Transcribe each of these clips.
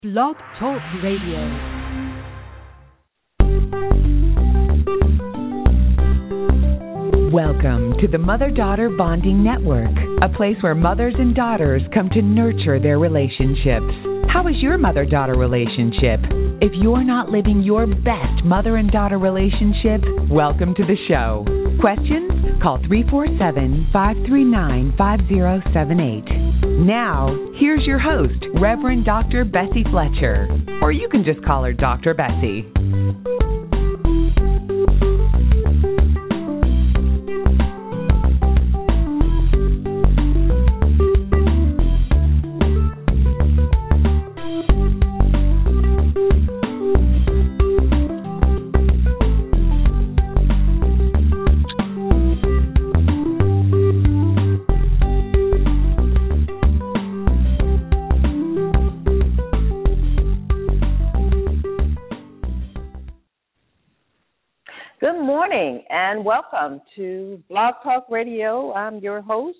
Blog Talk Radio. Welcome to the Mother-Daughter Bonding Network, a place where mothers and daughters come to nurture their relationships. How is your mother-daughter relationship? If you're not living your best mother and daughter relationship, welcome to the show. Questions? Call 347-539-5078. Now, here's your host, Reverend Dr. Bessie Fletcher. Or you can just call her Dr. Bessie. And welcome to Blog Talk Radio. I'm your host,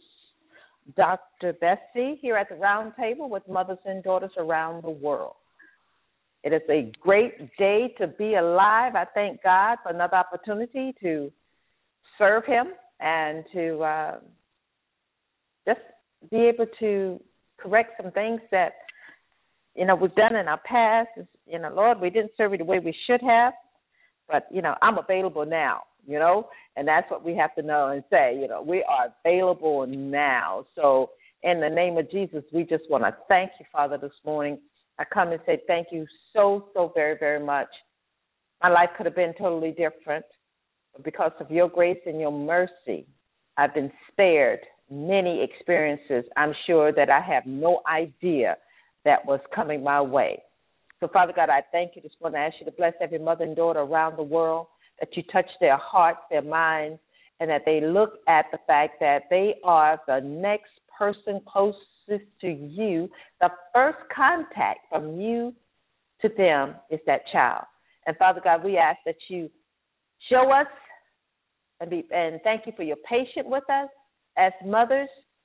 Dr. Bessie, here at the round table with mothers and daughters around the world. It is a great day to be alive. I thank God for another opportunity to serve Him and to just be able to correct some things that, we've done in our past. Lord, we didn't serve you the way we should have, but, I'm available now. And that's what we have to know and say, we are available now. So in the name of Jesus, we just want to thank you, Father, this morning. I come and say thank you so, so very, very much. My life could have been totally different, but because of your grace and your mercy, I've been spared many experiences I'm sure that I have no idea that was coming my way. So, Father God, I thank you this morning. I ask you to bless every mother and daughter around the world, that you touch their hearts, their minds, and that they look at the fact that they are the next person closest to you. The first contact from you to them is that child. And, Father God, we ask that you show us and thank you for your patience with us. As mothers,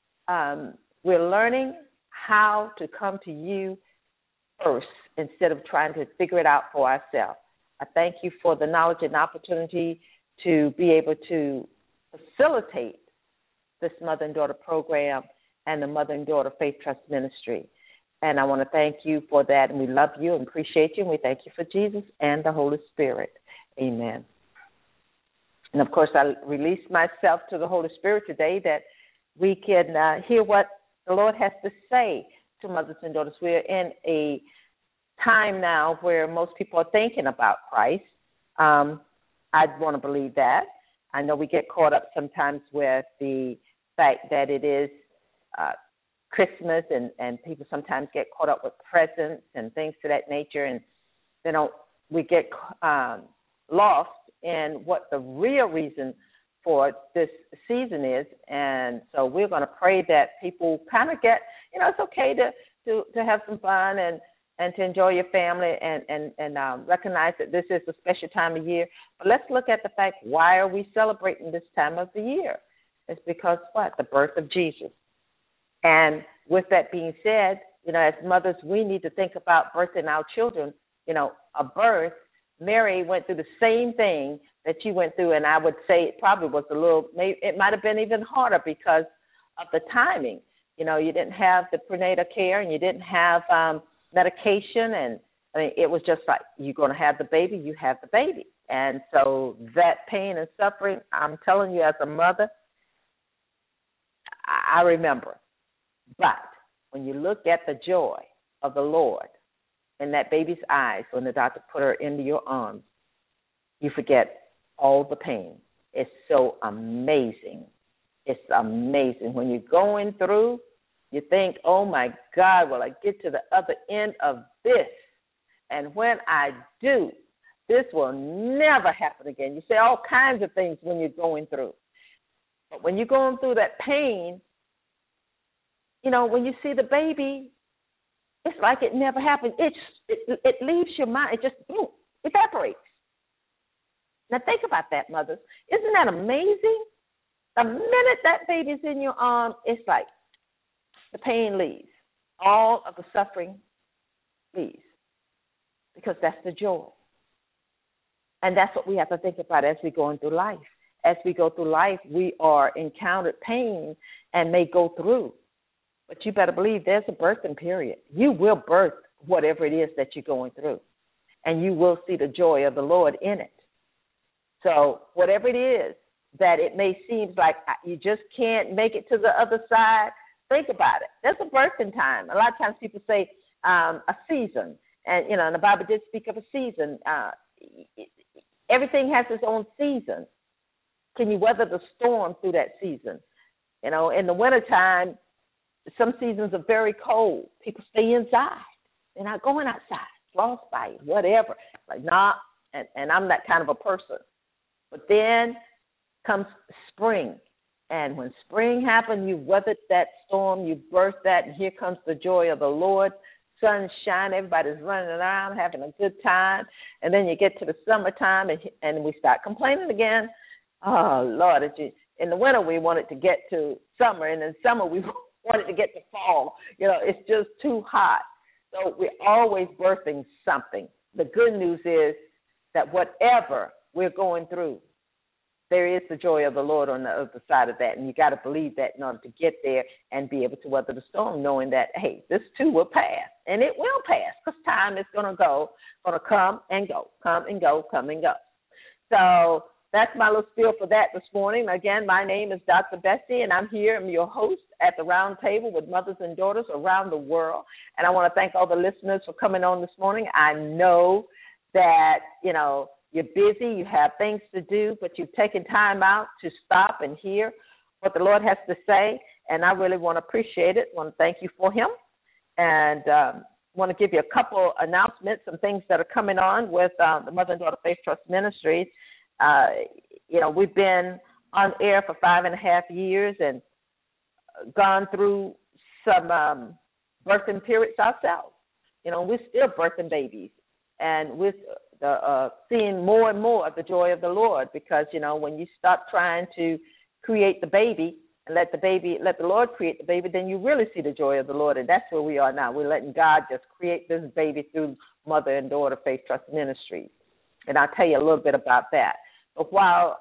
we're learning how to come to you first instead of trying to figure it out for ourselves. I thank you for the knowledge and opportunity to be able to facilitate this Mother and Daughter program and the Mother and Daughter Faith Trust Ministry. And I want to thank you for that, and we love you and appreciate you, and we thank you for Jesus and the Holy Spirit. Amen. And, of course, I release myself to the Holy Spirit today that we can hear what the Lord has to say to mothers and daughters. We're in a time now where most people are thinking about Christ. I want to believe that. I know we get caught up sometimes with the fact that it is Christmas, and people sometimes get caught up with presents and things to that nature, and we get lost in what the real reason for this season is. And so we're going to pray that people kind of get, it's okay to have some fun and to enjoy your family and recognize that this is a special time of year. But let's look at the fact, why are we celebrating this time of the year? It's because, the birth of Jesus. And with that being said, as mothers, we need to think about birthing our children. A birth, Mary went through the same thing that you went through, and I would say it probably was it might have been even harder because of the timing. You didn't have the prenatal care, and you didn't have medication, and it was just like, you're going to have the baby, you have the baby. And so that pain and suffering, I'm telling you, as a mother, I remember. But when you look at the joy of the Lord in that baby's eyes when the doctor put her into your arms, you forget all the pain. It's so amazing. It's amazing. When you're going through, you think, oh, my God, will I get to the other end of this? And when I do, this will never happen again. You say all kinds of things when you're going through. But when you're going through that pain, when you see the baby, it's like it never happened. It leaves your mind. It just evaporates. Now think about that, mothers. Isn't that amazing? The minute that baby's in your arm, it's like the pain leaves. All of the suffering leaves. because that's the joy. And that's what we have to think about as we're going through life. As we go through life, we are encountered pain and may go through. But you better believe there's a birthing period. You will birth whatever it is that you're going through. And you will see the joy of the Lord in it. So whatever it is that it may seem like you just can't make it to the other side, think about it. There's a birthing time. A lot of times people say a season. And, and the Bible did speak of a season. Everything has its own season. Can you weather the storm through that season? In the wintertime, some seasons are very cold. People stay inside. They're not going outside. Frostbite, whatever. Like, nah, and I'm that kind of a person. But then comes spring. And when spring happens, you weathered that storm, you birthed that, and here comes the joy of the Lord. Sun shine, everybody's running around, having a good time. And then you get to the summertime, and we start complaining again. Oh, Lord, in the winter we wanted to get to summer, and in summer we wanted to get to fall. It's just too hot. So we're always birthing something. The good news is that whatever we're going through, there is the joy of the Lord on the other side of that, and you got to believe that in order to get there and be able to weather the storm, knowing that, hey, this too will pass, and it will pass because time is going to come and go, come and go, come and go. So that's my little spiel for that this morning. Again, my name is Dr. Bessie, and I'm here. I'm your host at the Round Table with mothers and daughters around the world, and I want to thank all the listeners for coming on this morning. I know that, you're busy, you have things to do, but you've taken time out to stop and hear what the Lord has to say, and I really want to appreciate it. I want to thank you for him, and want to give you a couple announcements, some things that are coming on with the Mother and Daughter Faith Trust Ministries. We've been on air for 5.5 years and gone through some birthing periods ourselves. We're still birthing babies, and we're seeing more and more of the joy of the Lord because, when you stop trying to create the baby and let the Lord create the baby, then you really see the joy of the Lord, and that's where we are now. We're letting God just create this baby through Mother and Daughter Faith Trust Ministries, and I'll tell you a little bit about that. But while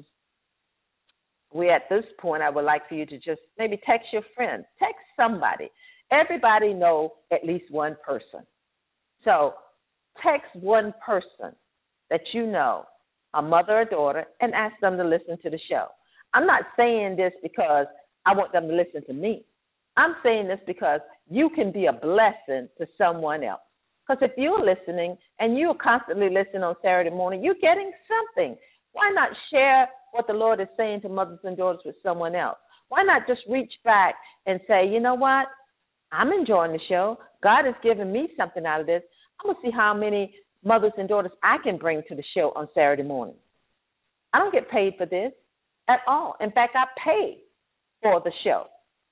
we're at this point, I would like for you to just maybe text your friends, text somebody. Everybody know at least one person. So text one person that you know, a mother or daughter, and ask them to listen to the show. I'm not saying this because I want them to listen to me. I'm saying this because you can be a blessing to someone else. Because if you're listening and you're constantly listening on Saturday morning, you're getting something. Why not share what the Lord is saying to mothers and daughters with someone else? Why not just reach back and say, you know what? I'm enjoying the show. God has given me something out of this. I'm going to see how many mothers and daughters I can bring to the show on Saturday morning. I don't get paid for this at all. In fact, I pay for the show.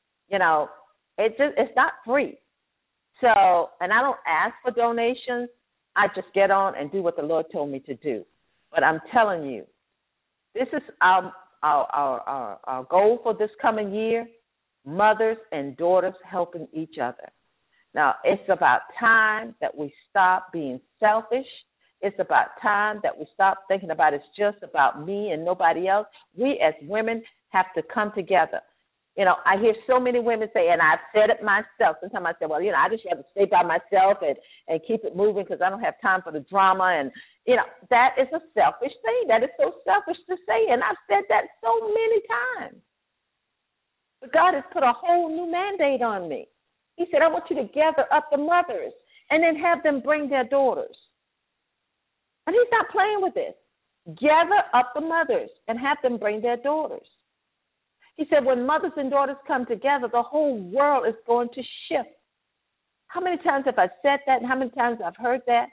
It's not free. So, and I don't ask for donations. I just get on and do what the Lord told me to do. But I'm telling you, this is our goal for this coming year, mothers and daughters helping each other. Now, it's about time that we stop being selfish. It's about time that we stop thinking about it's just about me and nobody else. We as women have to come together. I hear so many women say, and I've said it myself. Sometimes I say, well, I just have to stay by myself and keep it moving because I don't have time for the drama. And, that is a selfish thing. That is so selfish to say. And I've said that so many times. But God has put a whole new mandate on me. He said, I want you to gather up the mothers and then have them bring their daughters. And he's not playing with this. Gather up the mothers and have them bring their daughters. He said, when mothers and daughters come together, the whole world is going to shift. How many times have I said that and how many times I've heard that?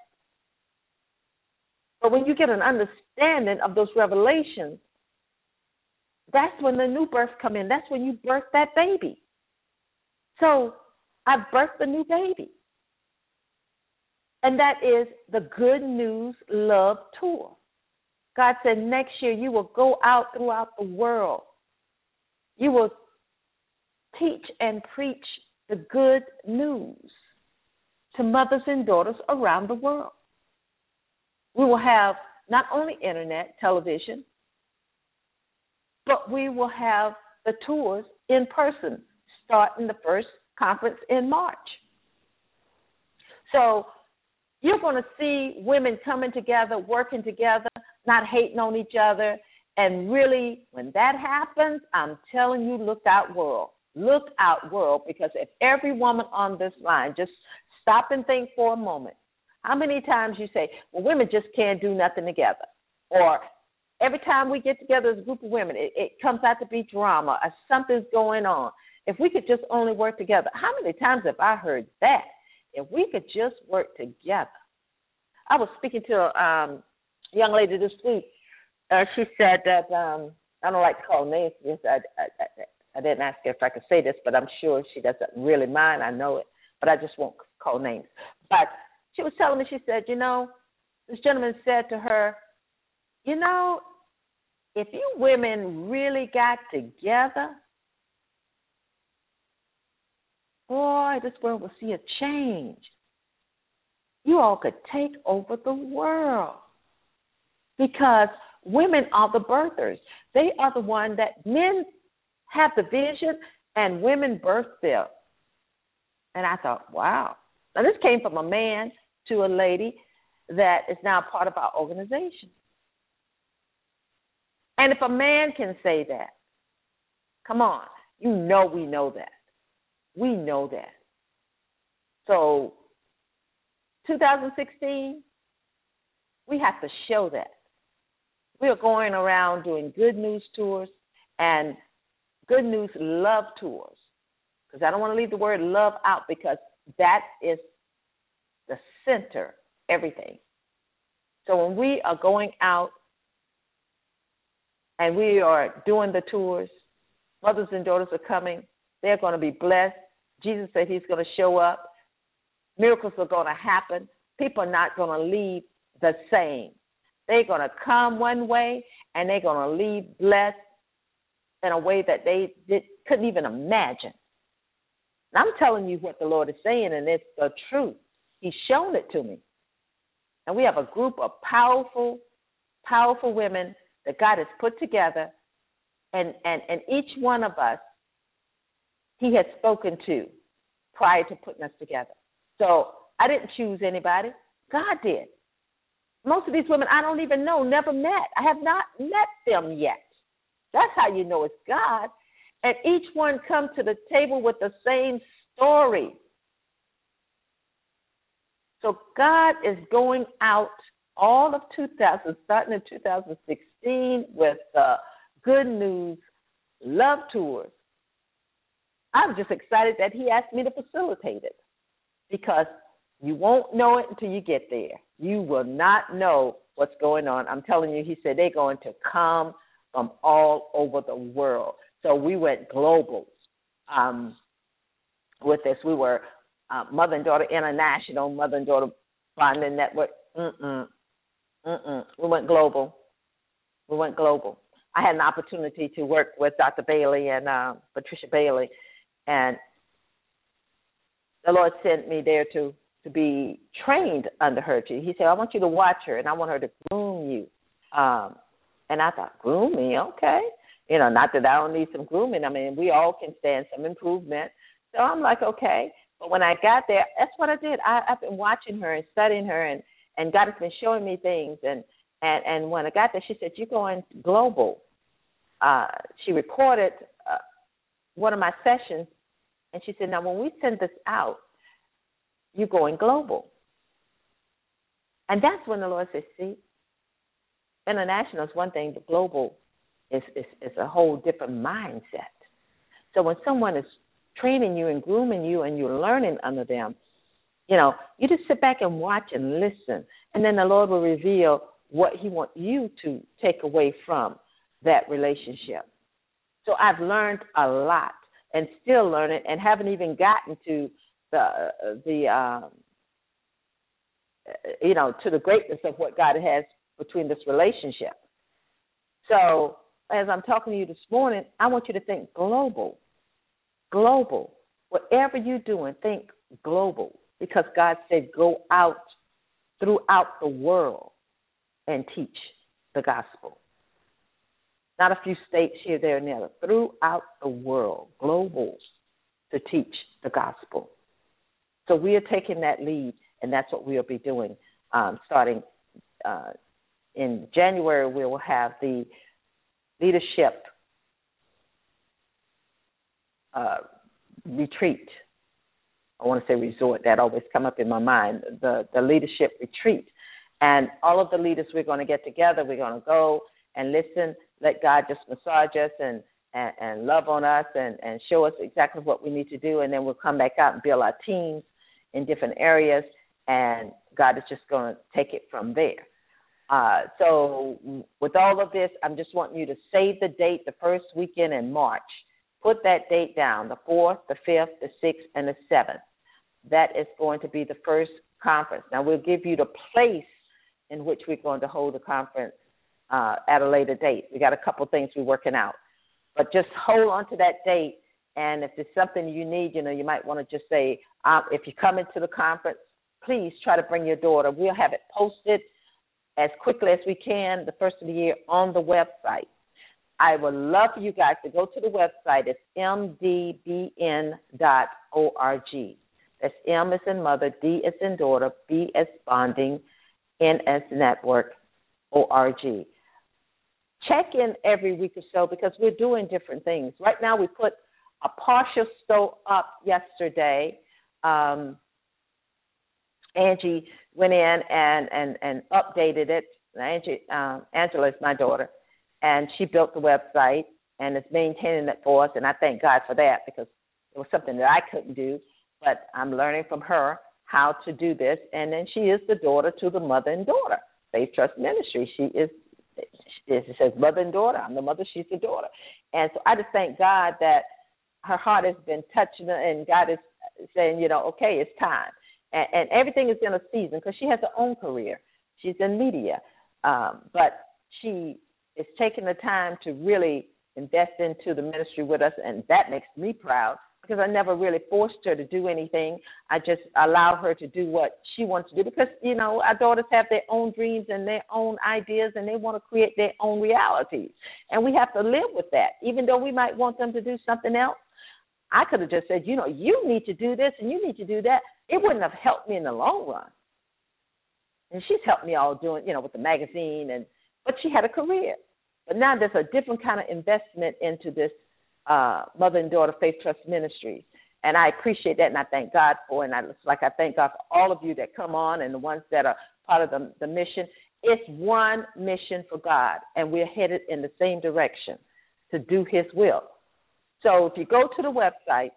But when you get an understanding of those revelations, that's when the new birth come in. That's when you birth that baby. So I've birthed a new baby. And that is the Good News Love Tour. God said next year you will go out throughout the world. You will teach and preach the good news to mothers and daughters around the world. We will have not only internet, television, but we will have the tours in person starting the first conference in March. So you're going to see women coming together, working together, not hating on each other. And really, when that happens, I'm telling you, look out, world. Look out, world, because if every woman on this line just stop and think for a moment, how many times you say, well, women just can't do nothing together? Or every time we get together as a group of women, it comes out to be drama or something's going on. If we could just only work together. How many times have I heard that? If we could just work together. I was speaking to a young lady this week. She said that, I don't like to call names. I didn't ask her if I could say this, but I'm sure she doesn't really mind. I know it, but I just won't call names. But she was telling me, she said, this gentleman said to her, if you women really got together, boy, this world will see a change. You all could take over the world because women are the birthers. They are the one that men have the vision and women birth them. And I thought, wow. Now, this came from a man to a lady that is now part of our organization. And if a man can say that, come on, we know that. We know that. So 2016, we have to show that. We are going around doing good news tours and good news love tours. Because I don't want to leave the word love out because that is the center, everything. So when we are going out and we are doing the tours, mothers and daughters are coming. They're going to be blessed. Jesus said he's going to show up. Miracles are going to happen. People are not going to leave the same. They're going to come one way, and they're going to leave blessed in a way that they couldn't even imagine. And I'm telling you what the Lord is saying, and it's the truth. He's shown it to me. And we have a group of powerful, powerful women that God has put together, and each one of us, he has spoken to prior to putting us together. So I didn't choose anybody. God did. Most of these women I don't even know, never met. I have not met them yet. That's how you know it's God. And each one come to the table with the same story. So God is going out all of 2000, starting in 2016 with good news love tours. I'm just excited that he asked me to facilitate it because you won't know it until you get there. You will not know what's going on. I'm telling you, he said they're going to come from all over the world. So we went global with this. We were Mother and Daughter International, Mother and Daughter Bonding Network. We went global. I had an opportunity to work with Dr. Bailey and Patricia Bailey, and the Lord sent me there to be trained under her. He said, I want you to watch her, and I want her to groom you. And I thought, groom me? Okay. Not that I don't need some grooming. I mean, we all can stand some improvement. So I'm like, okay. But when I got there, that's what I did. I've been watching her and studying her, and God has been showing me things. And when I got there, she said, you're going global. She recorded one of my sessions, and she said, now, when we send this out, you're going global. And that's when the Lord says, see, international is one thing, but global is a whole different mindset. So when someone is training you and grooming you and you're learning under them, you just sit back and watch and listen, and then the Lord will reveal what he wants you to take away from that relationship. So I've learned a lot and still learning and haven't even gotten to to the greatness of what God has between this relationship. So as I'm talking to you this morning, I want you to think global. Global. Whatever you're doing, think global, because God said go out throughout the world. and teach the gospel. Not a few states here, there, and there. Throughout the world, global, to teach the gospel. So we are taking that lead, and that's what we'll be doing. Starting in January, we will have the leadership retreat. I want to say resort. That always come up in my mind. The leadership retreat. And all of the leaders, we're going to get together. We're going to go and listen, let God just massage us and love on us and show us exactly what we need to do. And then we'll come back out and build our teams in different areas. And God is just going to take it from there. So with all of this, I'm just wanting you to save the date, the first weekend in March. Put that date down, the 4th, the 5th, the 6th, and the 7th. That is going to be the first conference. Now, we'll give you the place in which we're going to hold the conference at a later date. We got a couple things we're working out. But just hold on to that date, and if there's something you need, you might want to just say, if you come into the conference, please try to bring your daughter. We'll have it posted as quickly as we can the first of the year on the website. I would love for you guys to go to the website. It's mdbn.org. That's M as in mother, D as in daughter, B as bonding, N as network, ORG. Check in every week or so because we're doing different things. Right now we put a partial store up yesterday. Angie went in and updated it. Angela is my daughter. And she built the website and is maintaining it for us, and I thank God for that because it was something that I couldn't do, but I'm learning from her how to do this. And then she is the daughter to the mother and daughter, Faith Trust Ministry. It says mother and daughter. I'm the mother, she's the daughter. And so I just thank God that her heart has been touching her, and God is saying, okay, it's time. And everything is in a season because she has her own career. She's in media, but she is taking the time to really invest into the ministry with us, and that makes me proud because I never really forced her to do anything. I just allow her to do what she wants to do because, our daughters have their own dreams and their own ideas, and they want to create their own realities. And we have to live with that. Even though we might want them to do something else, I could have just said, you need to do this and you need to do that. It wouldn't have helped me in the long run. And she's helped me all doing, with the magazine, but she had a career. But now there's a different kind of investment into this Mother and Daughter Faith Trust Ministries. And I appreciate that, and I thank God for it. And I thank God for all of you that come on and the ones that are part of the mission. It's one mission for God, and we're headed in the same direction to do His will. So if you go to the website,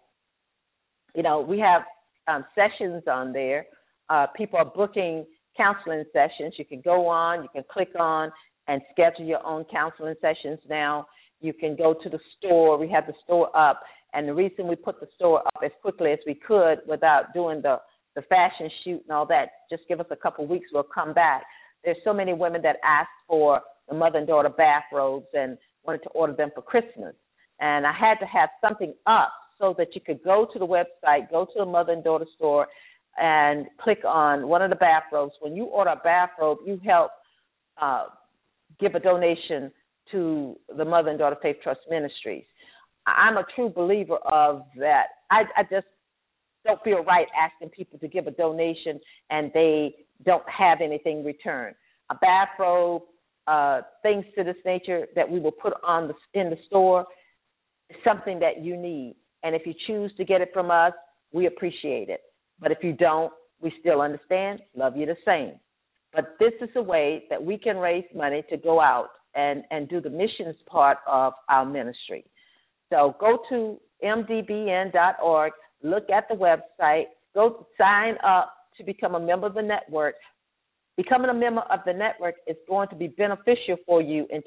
we have sessions on there. People are booking counseling sessions. You can go on, you can click on and schedule your own counseling sessions now. You can go to the store. We have the store up. And the reason we put the store up as quickly as we could without doing the fashion shoot and all that, just give us a couple weeks, we'll come back. There's so many women that asked for the mother and daughter bathrobes and wanted to order them for Christmas. And I had to have something up so that you could go to the website, go to the mother and daughter store, and click on one of the bathrobes. When you order a bathrobe, you help give a donation to the Mother and Daughter Faith Trust Ministries. I'm a true believer of that. I just don't feel right asking people to give a donation and they don't have anything returned. A bathrobe, things to this nature that we will put in the store is something that you need. And if you choose to get it from us, we appreciate it. But if you don't, we still understand, love you the same. But this is a way that we can raise money to go out and do the missions part of our ministry. So go to mdbn.org, look at the website, go sign up to become a member of the network. Becoming a member of the network is going to be beneficial for you in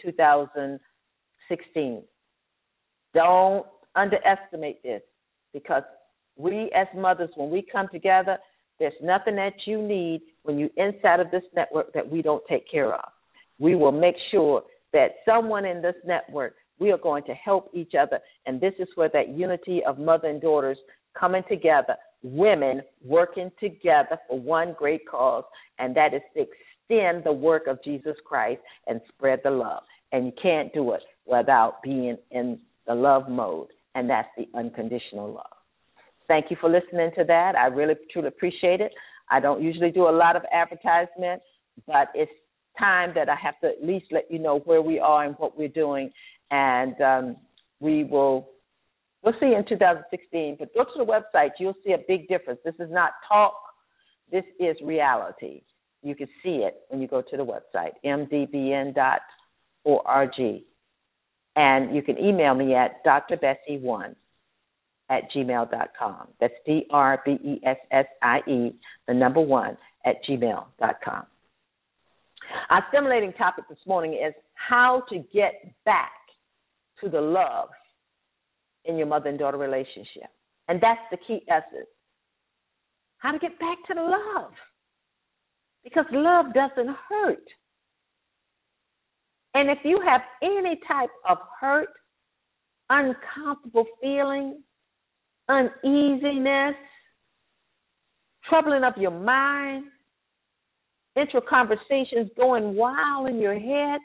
2016. Don't underestimate this because we as mothers, when we come together, there's nothing that you need when you're inside of this network that we don't take care of. We will make sure that someone in this network, we are going to help each other. And this is where that unity of mother and daughters coming together, women working together for one great cause, and that is to extend the work of Jesus Christ and spread the love. And you can't do it without being in the love mode, and that's the unconditional love. Thank you for listening to that. I really, truly appreciate it. I don't usually do a lot of advertisement, but it's time that I have to at least let you know where we are and what we're doing, and we'll see you in 2016. But go to the website. You'll see a big difference. This is not talk. This is reality. You can see it when you go to the website, mdbn.org. And you can email me at drbessie1@gmail.com. That's DRBESSIE, the number 1, @gmail.com. Our stimulating topic this morning is how to get back to the love in your mother and daughter relationship. And that's the key essence. How to get back to the love. Because love doesn't hurt. And if you have any type of hurt, uncomfortable feeling, uneasiness, troubling of your mind, intra-conversations going wild in your head,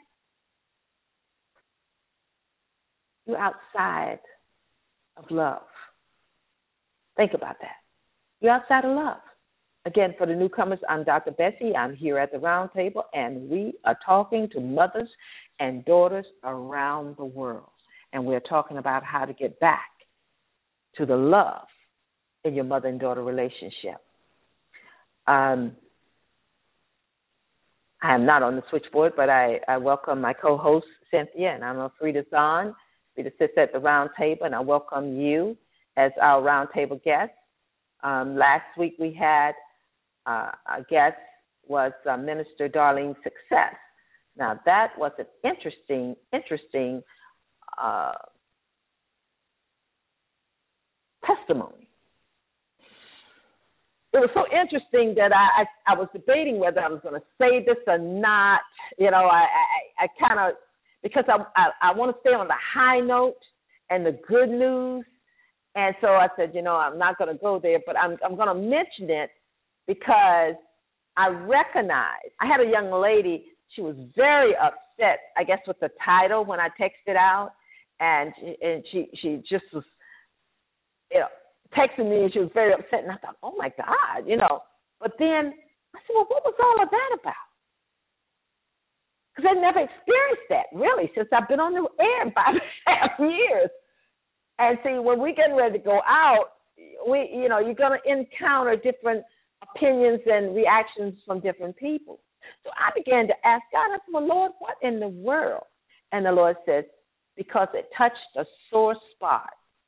you're outside of love. Think about that. You're outside of love. Again, for the newcomers, I'm Dr. Bessie. I'm here at the round table, and we are talking to mothers and daughters around the world. And we're talking about how to get back to the love in your mother and daughter relationship. I am not on the switchboard, but I welcome my co-host, Cynthia, and I'm Frida Zahn. Frida sits at the round table, and I welcome you as our round table guest. Last week we had our guest was Minister Darlene Success. Now, that was an interesting testimony. It was so interesting that I was debating whether I was going to say this or not. You know, I kind of, because I want to stay on the high note and the good news. And so I said, you know, I'm not going to go there, but I'm going to mention it because I recognize, I had a young lady, she was very upset, I guess, with the title when I texted out, and she just was, you know, texting me, and she was very upset, and I thought, oh, my God, you know. But then I said, well, what was all of that about? Because I'd never experienced that, really, since I've been on the air 5.5 years. And see, when we're getting ready to go out, you're going to encounter different opinions and reactions from different people. So I began to ask God, I said, well, Lord, what in the world? And the Lord says, because it touched a sore spot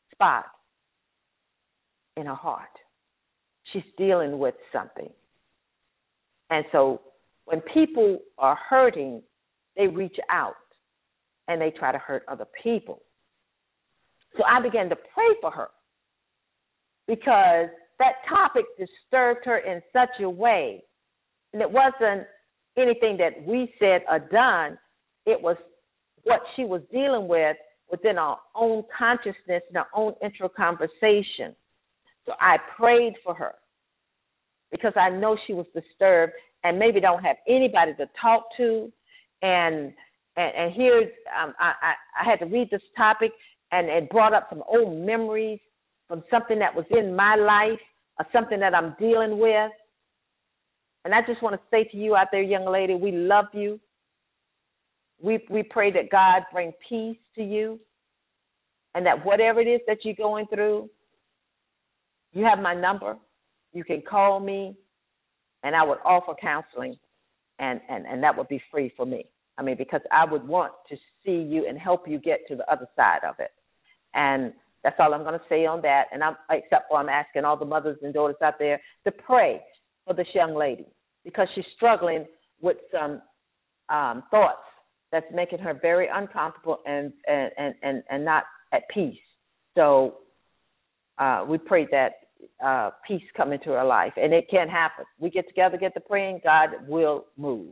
in her heart. She's dealing with something. And so when people are hurting, they reach out and they try to hurt other people. So I began to pray for her because that topic disturbed her in such a way. And it wasn't anything that we said or done. It was what she was dealing with within our own consciousness and our own intra-conversation. So I prayed for her because I know she was disturbed and maybe don't have anybody to talk to. And here's, I had to read this topic, and it brought up some old memories from something that was in my life or something that I'm dealing with. And I just want to say to you out there, young lady, we love you. We pray that God bring peace to you and that whatever it is that you're going through, you have my number. You can call me, and I would offer counseling, and that would be free for me. I mean, because I would want to see you and help you get to the other side of it. And that's all I'm going to say on that. And I'm asking all the mothers and daughters out there to pray for this young lady because she's struggling with some thoughts that's making her very uncomfortable and not at peace. So we pray that peace come into her life, and it can happen. We get together, get to praying, God will move.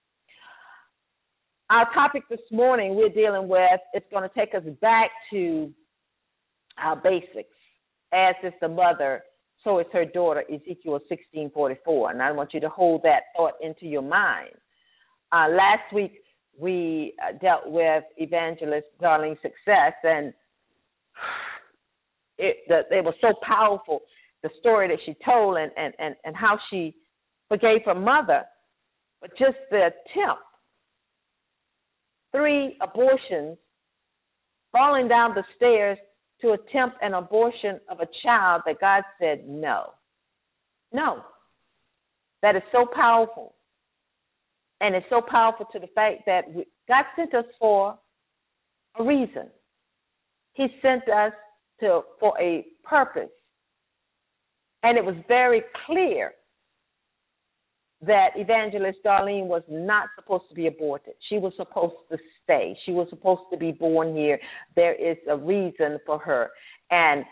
Our topic this morning we're dealing with, it's going to take us back to our basics. As is the mother, so is her daughter, Ezekiel 16:44. And I want you to hold that thought into your mind Last week we dealt with Evangelist Darlene Success, and it was so powerful, the story that she told and how she forgave her mother. But just the attempt, 3 abortions, falling down the stairs to attempt an abortion of a child that God said no. No. That is so powerful. And it's so powerful to the fact that God sent us for a reason. He sent us for a purpose. And it was very clear that Evangelist Darlene was not supposed to be aborted. She was supposed to stay. She was supposed to be born here. There is a reason for her. And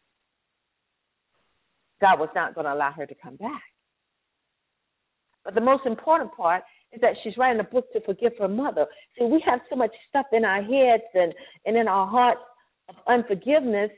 God was not going to allow her to come back. But the most important part is that she's writing a book to forgive her mother. See, we have so much stuff in our heads and in our hearts of unforgiveness.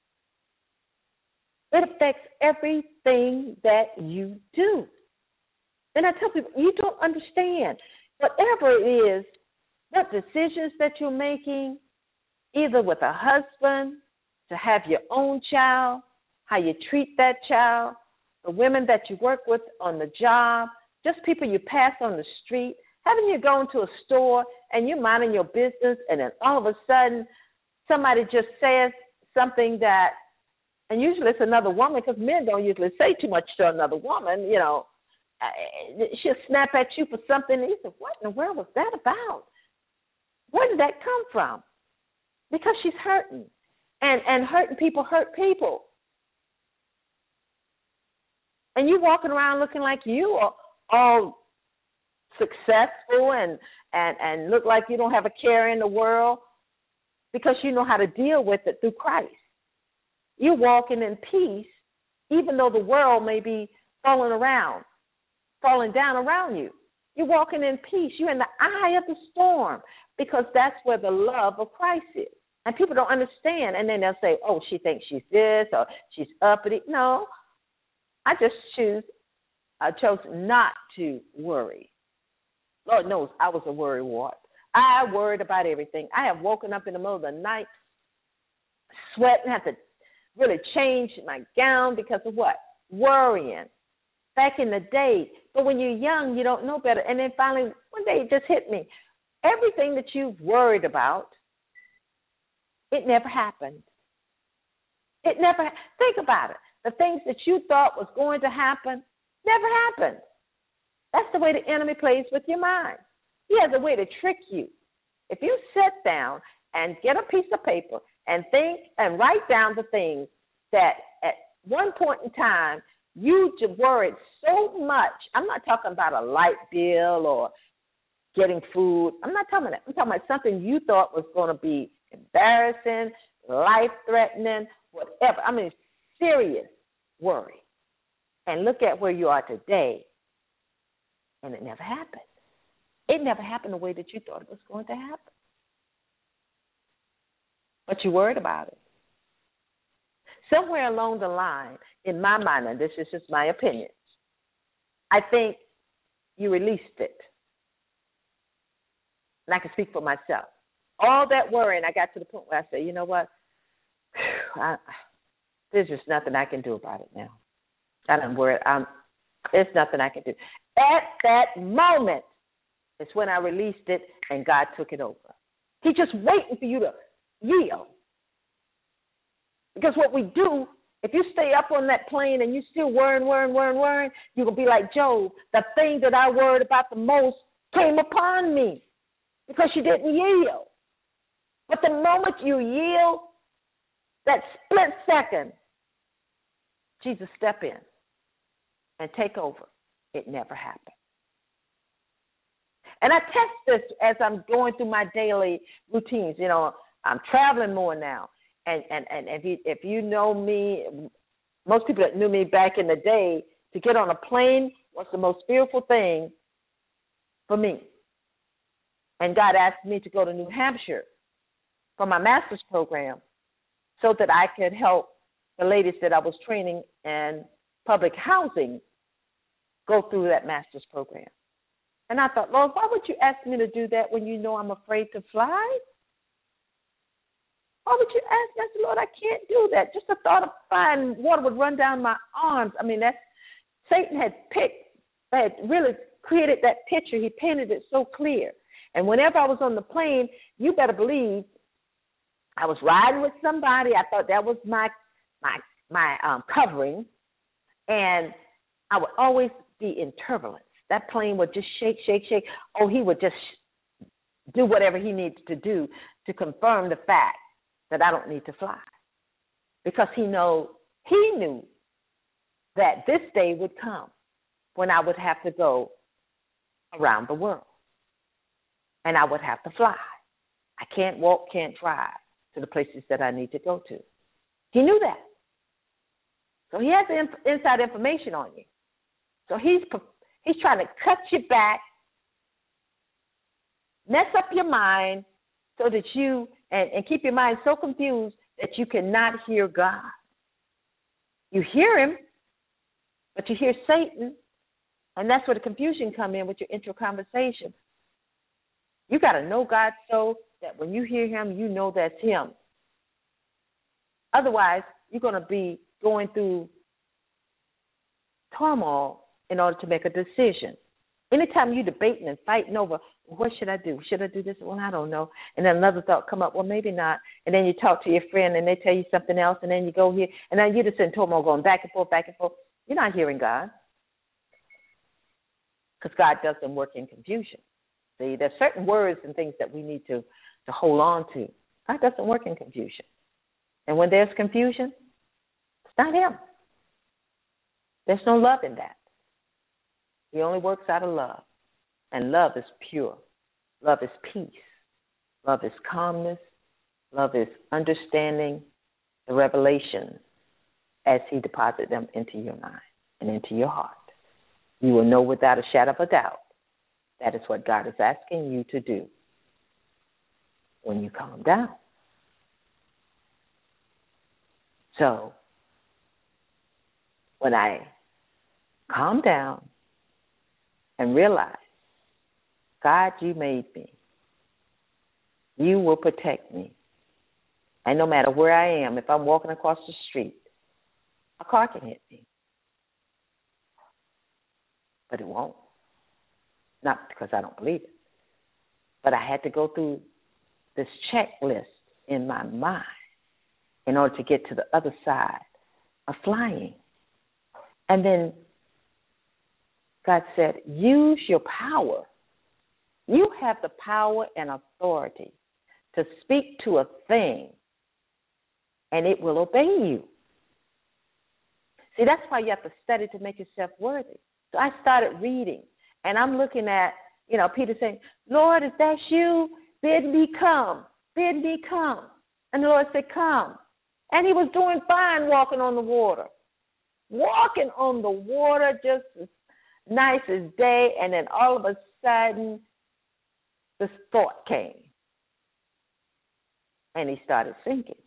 It affects everything that you do. And I tell people, you don't understand. Whatever it is, what decisions that you're making, either with a husband, to have your own child, how you treat that child, the women that you work with on the job, just people you pass on the street, having you go into a store and you're minding your business and then all of a sudden somebody just says something that, and usually it's another woman because men don't usually say too much to another woman, you know. She'll snap at you for something, and you say, what in the world was that about? Where did that come from? Because she's hurting. And hurting people hurt people. And you walking around looking like you are all successful and look like you don't have a care in the world because you know how to deal with it through Christ. You're walking in peace, even though the world may be falling down around you. You're walking in peace. You're in the eye of the storm because that's where the love of Christ is. And people don't understand. And then they'll say, oh, she thinks she's this or she's uppity. No, I chose not to worry. Lord knows I was a worrywart. I worried about everything. I have woken up in the middle of the night, sweating, had to really change my gown because of what? Worrying. Back in the day. But when you're young, you don't know better. And then finally, one day it just hit me. Everything that you've worried about, it never happened. Think about it. The things that you thought was going to happen never happened. That's the way the enemy plays with your mind. He has a way to trick you. If you sit down and get a piece of paper and think and write down the things that at one point in time you worried so much. I'm not talking about a light bill or getting food. I'm not talking about that. I'm talking about something you thought was going to be embarrassing, life-threatening, whatever. I mean, serious worry. And look at where you are today, and it never happened. It never happened the way that you thought it was going to happen. But you worried about it. Somewhere along the line, in my mind, and this is just my opinion, I think you released it. And I can speak for myself. All that worrying, I got to the point where I said, you know what? There's just nothing I can do about it now. I don't worry. There's nothing I can do. At that moment is when I released it and God took it over. He's just waiting for you to yield. Because what we do, if you stay up on that plane and you still worrying, you're going to be like Job. The thing that I worried about the most came upon me because you didn't yield. But the moment you yield, that split second, Jesus step in and take over. It never happened. And I test this as I'm going through my daily routines. You know, I'm traveling more now. And if you know me, most people that knew me back in the day, to get on a plane was the most fearful thing for me. And God asked me to go to New Hampshire for my master's program so that I could help the ladies that I was training in public housing go through that master's program. And I thought, Lord, why would you ask me to do that when you know I'm afraid to fly? Why would you ask me? I said, Lord, I can't do that. Just the thought of flying, water would run down my arms. I mean, Satan had really created that picture. He painted it so clear. And whenever I was on the plane, you better believe I was riding with somebody. I thought that was my covering. And I would always be in turbulence. That plane would just shake, shake, shake. Oh, he would just do whatever he needed to do to confirm the fact that I don't need to fly. Because he knew that this day would come when I would have to go around the world. And I would have to fly. I can't walk, can't drive to the places that I need to go to. He knew that. So he has the inside information on you. So he's trying to cut you back, mess up your mind so that you, and keep your mind so confused that you cannot hear God. You hear him, but you hear Satan, and that's where the confusion comes in with your intro conversation. You got to know God so that when you hear him, you know that's him. Otherwise, you're going to be going through turmoil in order to make a decision. Anytime you're debating and fighting over, what should I do? Should I do this? Well, I don't know. And then another thought come up, well, maybe not. And then you talk to your friend and they tell you something else, and then you go here, and then you're just in turmoil going back and forth, back and forth. You're not hearing God, because God doesn't work in confusion. See, there's certain words and things that we need to hold on to. God doesn't work in confusion. And when there's confusion, it's not him. There's no love in that. He only works out of love. And love is pure. Love is peace. Love is calmness. Love is understanding the revelation as he deposits them into your mind and into your heart. You will know without a shadow of a doubt that is what God is asking you to do when you calm down. So, when I calm down and realize, God, you made me. You will protect me. And no matter where I am, if I'm walking across the street, a car can hit me. But it won't. Not because I don't believe it. But I had to go through this checklist in my mind in order to get to the other side of flying. And then God said, use your power. You have the power and authority to speak to a thing, and it will obey you. See, that's why you have to study to make yourself worthy. So I started reading, and I'm looking at, Peter saying, Lord, if that's you, bid me come. Bid me come. And the Lord said, come. And he was doing fine walking on the water. Walking on the water just as nice as day, and then all of a sudden, this thought came. And he started sinking.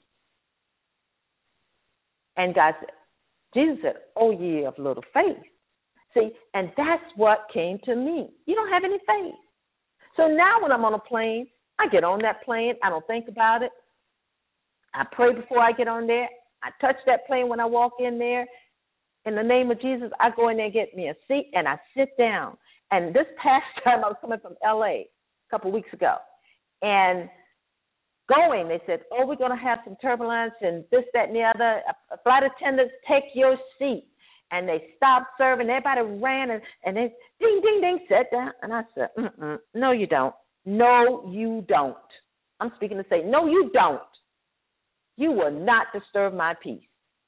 And Jesus said, oh, ye of little faith. See, and that's what came to me. You don't have any faith. So now when I'm on a plane, I get on that plane. I don't think about it. I pray before I get on there. I touch that plane when I walk in there. In the name of Jesus, I go in there and get me a seat, and I sit down. And this past time, I was coming from L.A. a couple of weeks ago. And going, they said, oh, we're going to have some turbulence and this, that, and the other. Flight attendants, take your seat. And they stopped serving. Everybody ran, and they, ding, ding, ding, sat down. And I said, no, you don't. No, you don't. I'm speaking to say, no, you don't. You will not disturb my peace.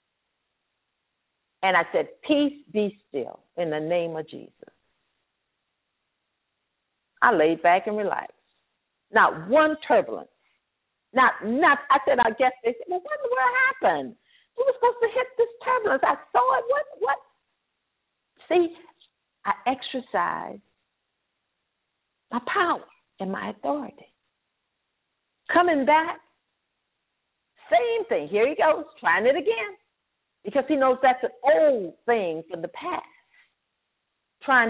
And I said, peace, be still in the name of Jesus. I laid back and relaxed. Not one turbulence. Not. I said, I guess they said, well, what happened? We were supposed to hit this turbulence. I saw it. What? See, I exercised my power and my authority. Coming back, same thing. Here he goes, trying it again. Because he knows that's an old thing from the past. Trying to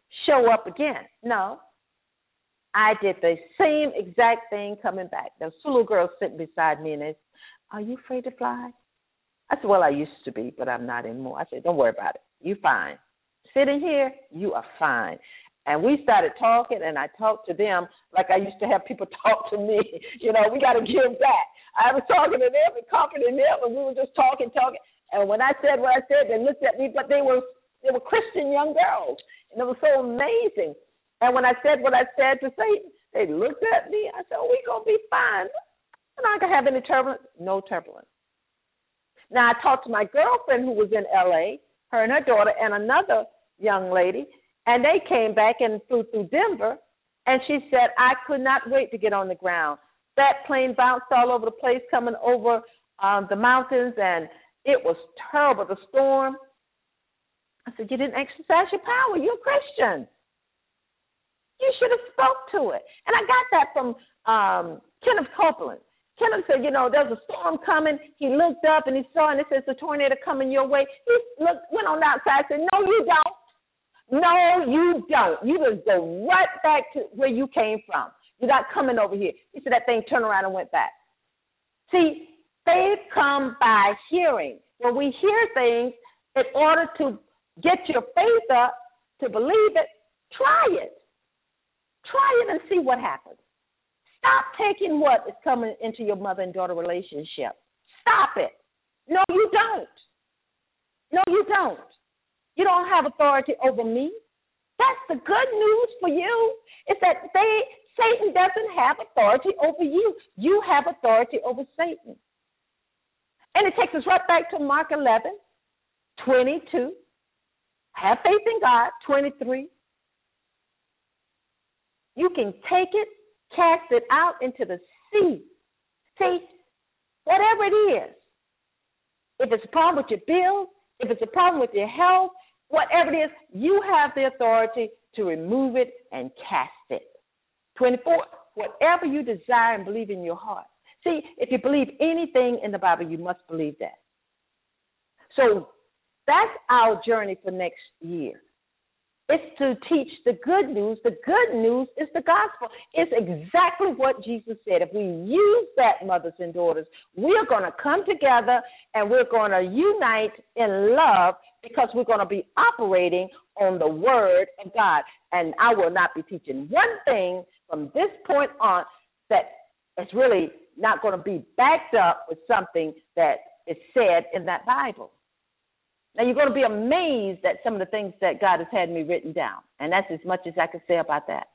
show up again. No. I did the same exact thing coming back. There was two little girls sitting beside me, and they said, "Are you afraid to fly?" I said, "Well, I used to be, but I'm not anymore." I said, "Don't worry about it. You fine. Sitting here, you are fine." And we started talking, and I talked to them like I used to have people talk to me. You know, we got to give back. I was talking to them and comforting them, and we were just talking. And when I said what I said, they looked at me, but they were Christian young girls, and it was so amazing. And when I said what I said to Satan, they looked at me. I said, "Oh, we're going to be fine. We're not going to have any turbulence." No turbulence. Now, I talked to my girlfriend who was in L.A., her and her daughter, and another young lady, and they came back and flew through Denver, and she said, "I could not wait to get on the ground. That plane bounced all over the place coming over the mountains, and it was terrible, the storm." I said, "You didn't exercise your power. You're a Christian. You should have spoke to it." And I got that from Kenneth Copeland. Kenneth said, there's a storm coming. He looked up and he saw, and it says, "The tornado coming your way." He went on outside and said, "No, you don't. No, you don't. You just go right back to where you came from. You're not coming over here." He said that thing turned around and went back. See, faith comes by hearing. When we hear things, in order to get your faith up, to believe it, try it. Try it and see what happens. Stop taking what is coming into your mother and daughter relationship. Stop it. No, you don't. No, you don't. You don't have authority over me. That's the good news for you. It's that Satan doesn't have authority over you. You have authority over Satan. And it takes us right back to Mark 11:22. Have faith in God, 23. You can take it, cast it out into the sea. See, whatever it is, if it's a problem with your bills, if it's a problem with your health, whatever it is, you have the authority to remove it and cast it. 24, whatever you desire and believe in your heart. See, if you believe anything in the Bible, you must believe that. So that's our journey for next year. It's to teach the good news. The good news is the gospel. It's exactly what Jesus said. If we use that, mothers and daughters, we're going to come together and we're going to unite in love because we're going to be operating on the word of God. And I will not be teaching one thing from this point on that is really not going to be backed up with something that is said in that Bible. Now, you're going to be amazed at some of the things that God has had me written down, and that's as much as I can say about that.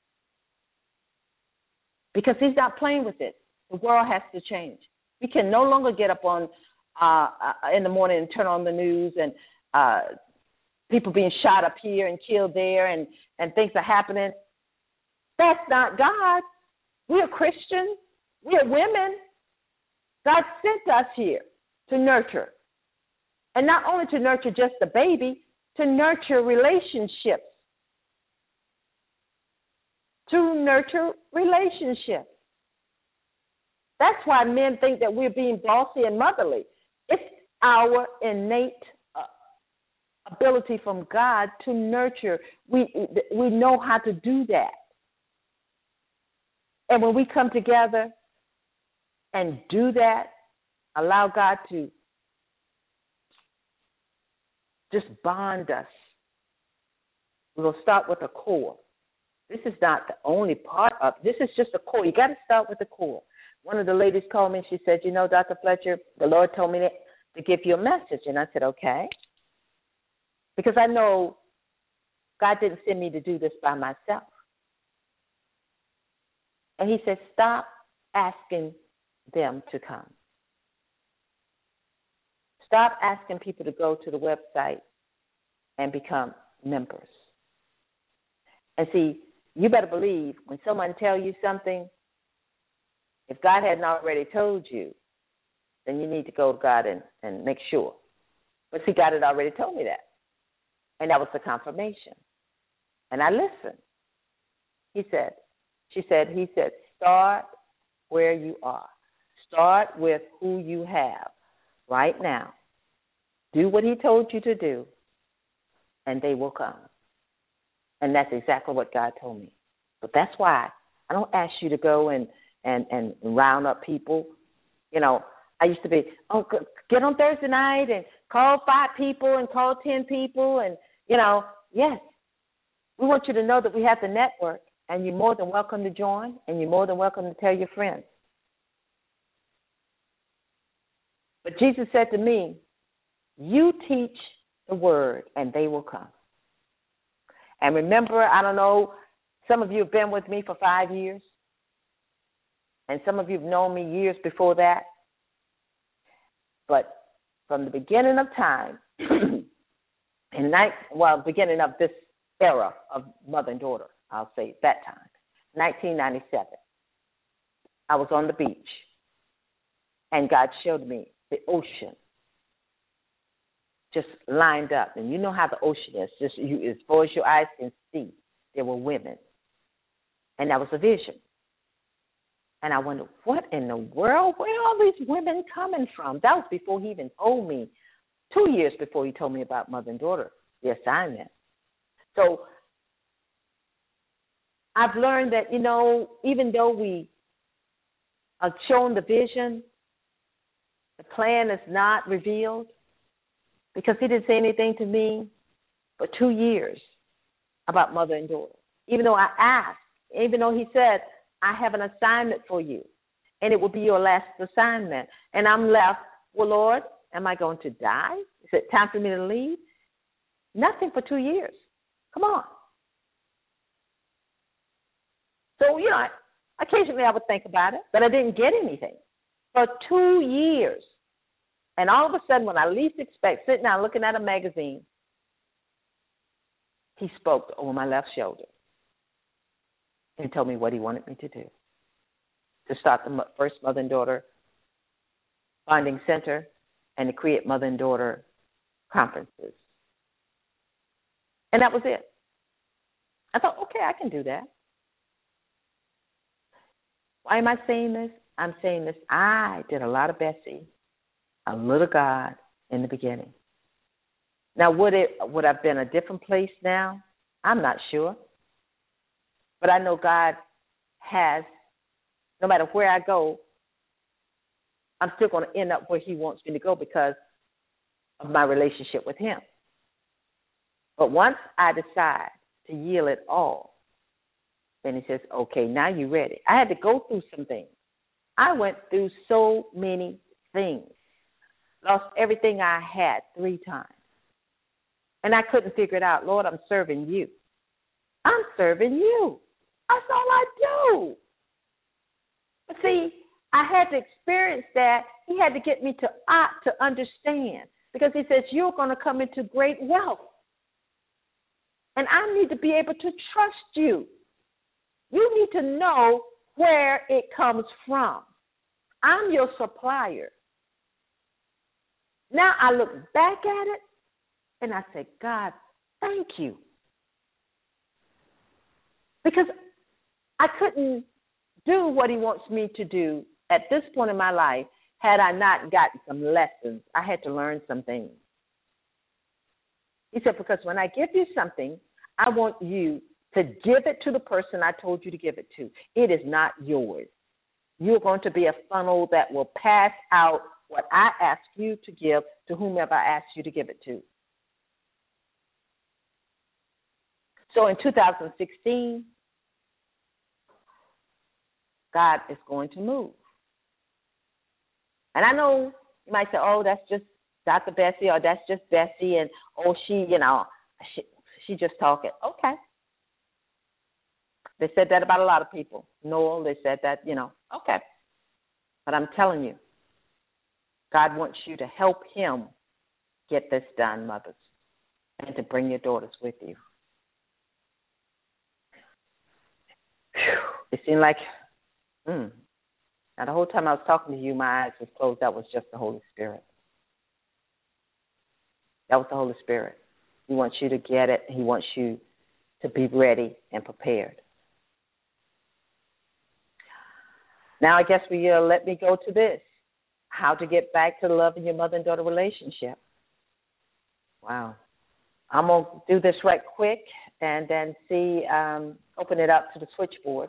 Because he's not playing with it. The world has to change. We can no longer get up on in the morning and turn on the news and people being shot up here and killed there and things are happening. That's not God. We are Christians. We are women. God sent us here to nurture. And not only to nurture just the baby, to nurture relationships. To nurture relationships. That's why men think that we're being bossy and motherly. It's our innate ability from God to nurture. We know how to do that. And when we come together and do that, allow God to just bond us. We'll start with the core. This is not the only part of this is just the core. You got to start with the core. One of the ladies called me and she said, Dr. Fletcher, the Lord told me to give you a message. And I said, okay. Because I know God didn't send me to do this by myself. And he said, stop asking them to come. Stop asking people to go to the website and become members. And see, you better believe when someone tells you something, if God hadn't already told you, then you need to go to God and make sure. But see, God had already told me that. And that was the confirmation. And I listened. He said, start where you are. Start with who you have right now. Do what he told you to do, and they will come. And that's exactly what God told me. But that's why I don't ask you to go and round up people. You know, I used to be, get on Thursday night and call 5 people and call 10 people. And, you know, yes, we want you to know that we have the network, and you're more than welcome to join, and you're more than welcome to tell your friends. But Jesus said to me, you teach the word, and they will come. And remember, I don't know, some of you have been with me for 5 years, and some of you have known me years before that. But from the beginning of time, beginning of this era of mother and daughter, I'll say that time, 1997, I was on the beach, and God showed me the ocean just lined up. And you know how the ocean is, just as far as your eyes can see, there were women. And that was a vision. And I wondered, what in the world? Where are all these women coming from? That was before he even told me, 2 years before he told me about mother and daughter, the assignment. So I've learned that, you know, even though we are shown the vision, the plan is not revealed, because he didn't say anything to me for 2 years about mother and daughter. Even though I asked, even though he said, I have an assignment for you, and it will be your last assignment. And I'm left, well, Lord, am I going to die? Is it time for me to leave? Nothing for 2 years. Come on. So, you know, occasionally I would think about it, but I didn't get anything for 2 years. And all of a sudden, when I least expect, sitting down looking at a magazine, he spoke over my left shoulder and told me what he wanted me to do, to start the first mother and daughter bonding center and to create mother and daughter conferences. And that was it. I thought, okay, I can do that. Why am I saying this? I'm saying this. I did a lot of Bessie, a little God in the beginning. Now, would have been a different place now? I'm not sure. But I know God has, no matter where I go, I'm still going to end up where he wants me to go because of my relationship with him. But once I decide to yield it all, then he says, okay, now you're ready. I had to go through some things. I went through so many things. Lost everything I had 3 times. And I couldn't figure it out. Lord, I'm serving you. I'm serving you. That's all I do. But see, I had to experience that. He had to get me to opt to understand. Because he says, you're going to come into great wealth. And I need to be able to trust you. You need to know where it comes from. I'm your supplier. Now I look back at it and I say, God, thank you. Because I couldn't do what he wants me to do at this point in my life had I not gotten some lessons. I had to learn some things. He said, because when I give you something, I want you to give it to the person I told you to give it to. It is not yours. You're going to be a funnel that will pass out what I ask you to give to whomever I ask you to give it to. So in 2016, God is going to move. And I know you might say, oh, that's just Dr. Bessie, or that's just Bessie, and, oh, she just talking. Okay. They said that about a lot of people. Noel, they said that, okay. But I'm telling you, God wants you to help him get this done, mothers, and to bring your daughters with you. It seemed like, now the whole time I was talking to you, my eyes was closed. That was just the Holy Spirit. That was the Holy Spirit. He wants you to get it. He wants you to be ready and prepared. Now I guess let me go to this. How to get back to loving your mother and daughter relationship. Wow. I'm going to do this right quick, and then open it up to the switchboard.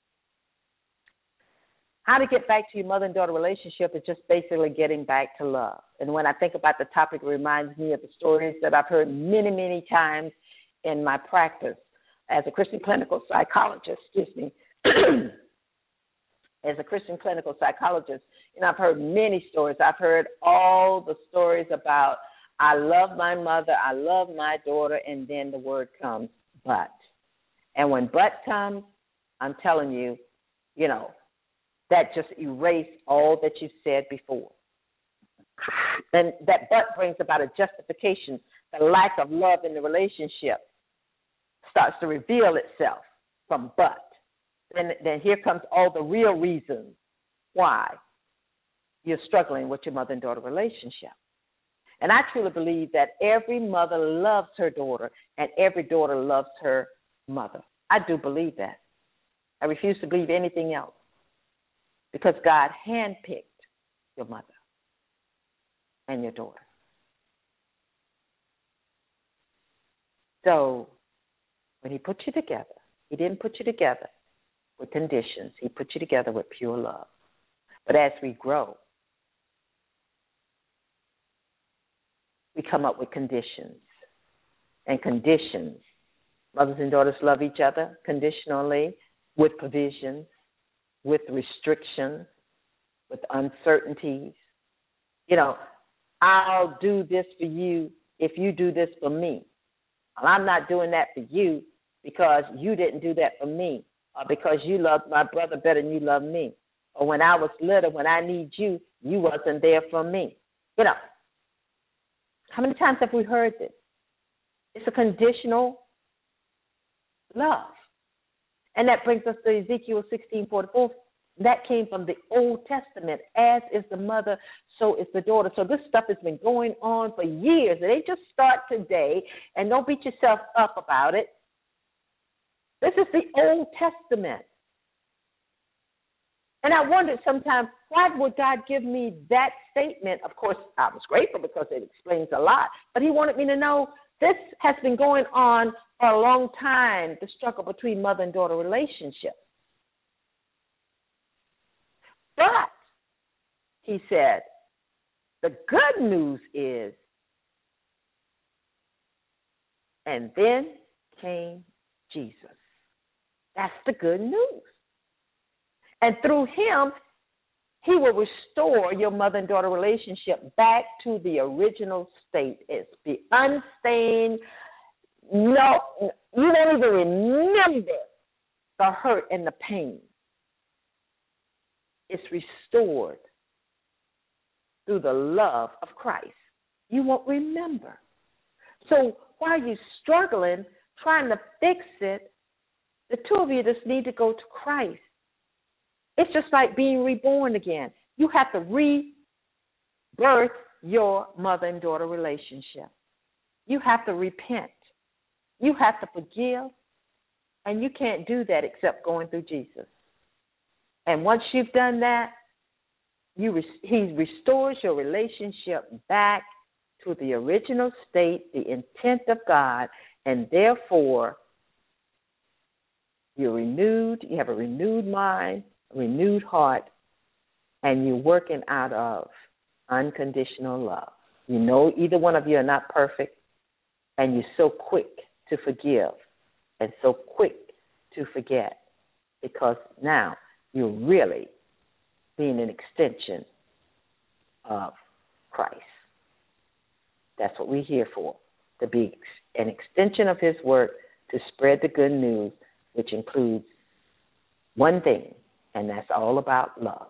How to get back to your mother and daughter relationship is just basically getting back to love. And when I think about the topic, it reminds me of the stories that I've heard many, many times in my practice as a Christian clinical psychologist, as a Christian clinical psychologist, I've heard many stories. I've heard all the stories about I love my mother, I love my daughter, and then the word comes, but. And when but comes, I'm telling you, that just erased all that you said before. Then that but brings about a justification. The lack of love in the relationship starts to reveal itself from but. Then here comes all the real reasons why you're struggling with your mother and daughter relationship. And I truly believe that every mother loves her daughter and every daughter loves her mother. I do believe that. I refuse to believe anything else because God handpicked your mother and your daughter. So when he put you together, he didn't put you together with conditions. He put you together with pure love. But as we grow, we come up with conditions. And conditions, mothers and daughters love each other conditionally, with provisions, with restrictions, with uncertainties. I'll do this for you if you do this for me. Well, I'm not doing that for you because you didn't do that for me, or because you loved my brother better than you love me, or when I was little, when I need you, you wasn't there for me. How many times have we heard this? It's a conditional love. And that brings us to Ezekiel 16:44. That came from the Old Testament. As is the mother, so is the daughter. So this stuff has been going on for years. It ain't just start today, and don't beat yourself up about it. This is the Old Testament. And I wondered sometimes, why would God give me that statement? Of course, I was grateful because it explains a lot. But he wanted me to know this has been going on for a long time, the struggle between mother and daughter relationship. But, he said, the good news is, and then came Jesus. That's the good news. And through him, he will restore your mother and daughter relationship back to the original state. It's the unstained, no, you don't even remember the hurt and the pain. It's restored through the love of Christ. You won't remember. So while you're struggling, trying to fix it, the two of you just need to go to Christ. It's just like being reborn again. You have to rebirth your mother and daughter relationship. You have to repent. You have to forgive. And you can't do that except going through Jesus. And once you've done that, he restores your relationship back to the original state, the intent of God, and therefore you're renewed, you have a renewed mind, a renewed heart, and you're working out of unconditional love. You know either one of you are not perfect, and you're so quick to forgive and so quick to forget because now you're really being an extension of Christ. That's what we're here for, to be an extension of his work, to spread the good news, which includes one thing, and that's all about love.